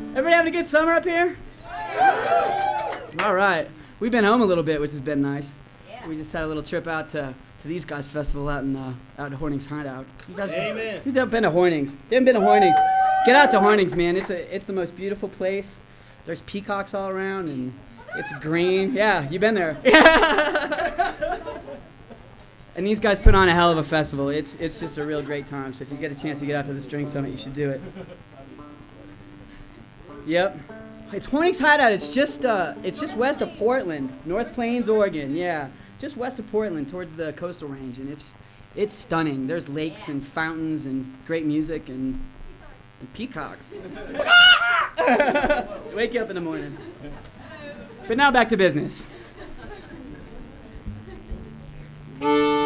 Everybody having a good summer up here? All right. We've been home a little bit, which has been nice. Yeah. We just had a little trip out to these guys' festival out in Hornings Hideout. You guys, Amen. Who's ever been to Hornings? You haven't been to Hornings? Get out to Hornings, man. It's the most beautiful place. There's peacocks all around, and it's green. Yeah, you've been there. And these guys put on a hell of a festival. It's just a real great time. So if you get a chance to get out to the String Summit, you should do it. Yep. It's Hornings Hideout. It's just west of Portland, North Plains, Oregon. Yeah, just west of Portland, towards the coastal range, and it's stunning. There's lakes and fountains and great music and peacocks. Wake you up in the morning. But now back to business.